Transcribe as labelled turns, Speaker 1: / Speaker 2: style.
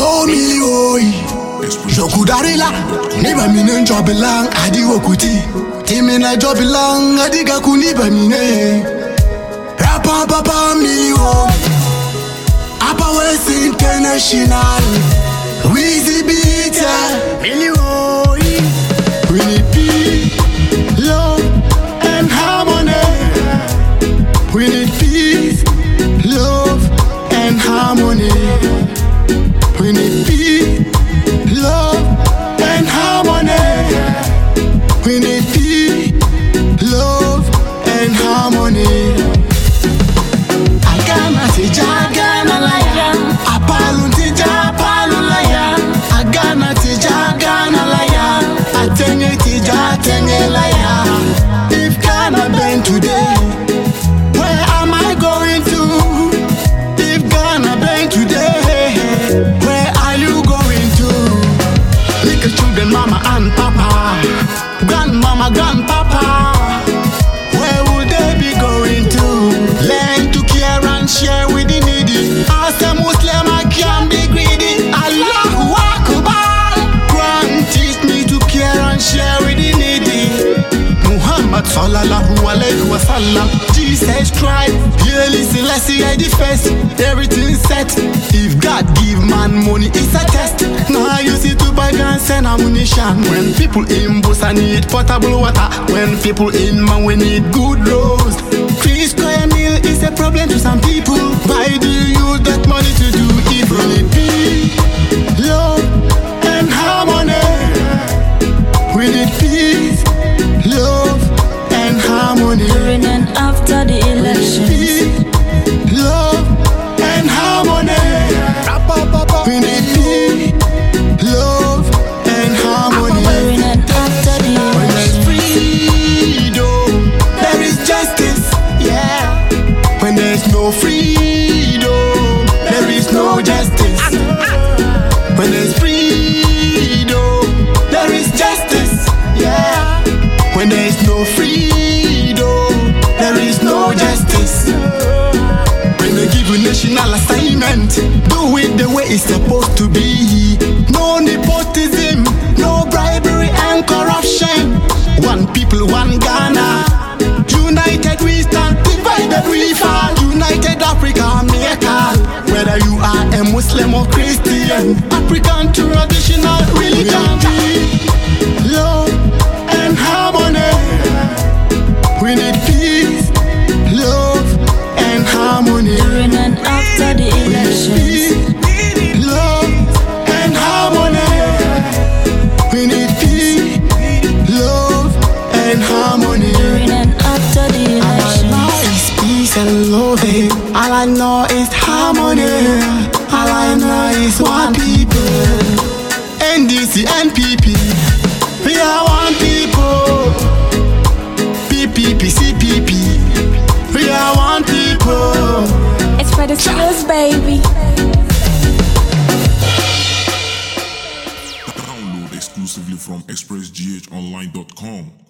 Speaker 1: oh me oi. Jokudarila, niba mine jobilang, adi wokuti. Timina jobilang, adi gakuniba mine. Rapa papa me oi. Upper West International, Weezy Beater, me oi. We need peace, love, and harmony. We need peace, love, and harmony. We need peace, love, and harmony. We need peace, love, and harmony. Agama tija, agama laya. Apalun tija, apalun laya. Agana tija, agana laya. Atenge tija, atenge laya. If Ghana been today, where am I going to? If Ghana been today, where are you going to? Little children, mama and papa, grandmama, grandpapa, where would they be going to? Learn to care and share with the needy. As a Muslim, I can't be greedy. Allahu Akbar. Quran teach me to care and share with the needy. Muhammad sallallahu alayhi wa sallam, Jesus Christ, Haile Selassie I the first. Everything set. If God give man money, it's a test. Now you see to buy guns and ammunition. When people in Busa need potable water, when people in Man we need good roads. 3 square meal is a problem to some people. Why do you use that money to do evil? We need peace, love, and harmony. We need peace, love, and harmony.
Speaker 2: During and after the elections,
Speaker 1: Peace, love, and harmony. We need peace, love, and harmony.
Speaker 2: during and after the
Speaker 1: When there's
Speaker 2: elections,
Speaker 1: freedom, there is justice. Yeah. When there's no freedom, there is no justice. When there's freedom, there is justice. Yeah. When there's no freedom, there is no justice. When they give you national assignment, do it the way it's supposed to be. No nepotism, no bribery and corruption. One people, one Ghana. United we stand, divided we fall. United Africa, America. Whether you are a Muslim or Christian, African traditional religion. Love and harmony. We need peace, love, and harmony.
Speaker 2: during and after the elections,
Speaker 1: Peace, love, and harmony. We need peace, love, and harmony.
Speaker 2: during and after the
Speaker 1: All I know
Speaker 2: elections.
Speaker 1: is peace and love. All I know is harmony. All I know is one people. NDC and PP, we are one people. PPP, CPP, we are one people.
Speaker 2: It's for the skills, baby.
Speaker 3: Download exclusively from expressghonline.com.